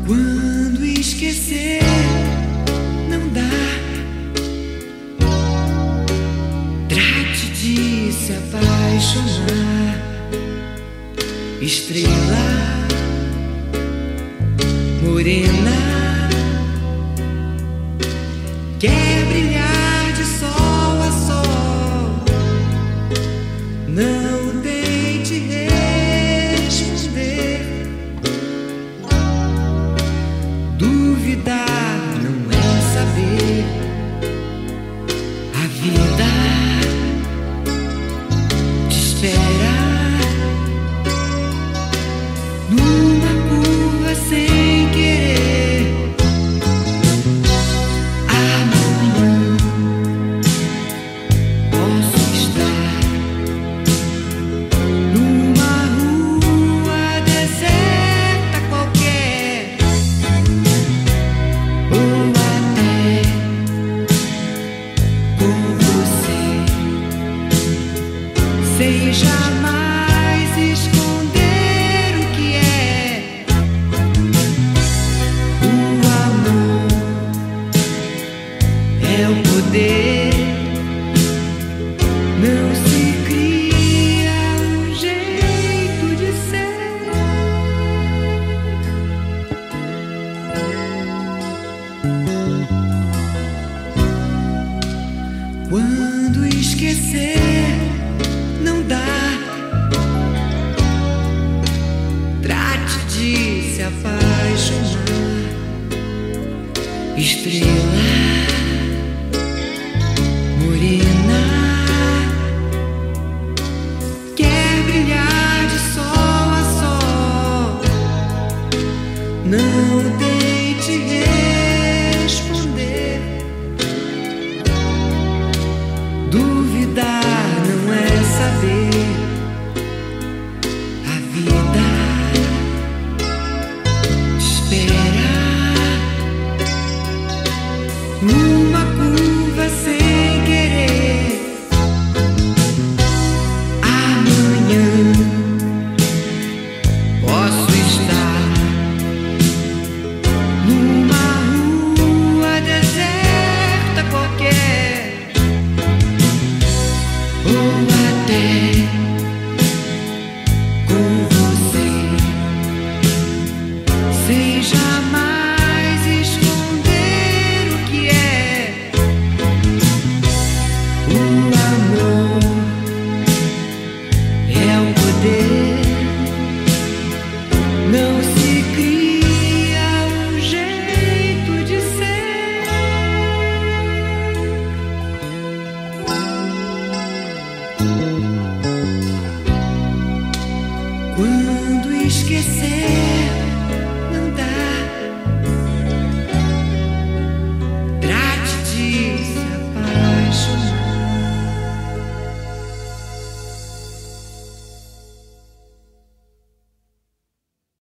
Quando esquecer não dá, trate de se apaixonar. Estrela morena, quer brilhar de sol a sol. Não tente responder. Duvidar não é saber. A vida te espera numa curva sem querer. Amanhã posso estar numa rua deserta qualquer, ou até com você, sem jamais esconder o que é. O amor é o poder, não se cria um jeito de ser. Quando esquecer não dá, trate de se apaixonar. Estrela morena, quer brilhar de sol a sol. Não tente responder. Duvidar não é saber. A vida te espera numa curva sem querer. Amanhã posso estar numa rua deserta qualquer, ou até com você, sem jamais esconder o que é. O amor é o poder, não se cria um jeito de ser. Quando esquecer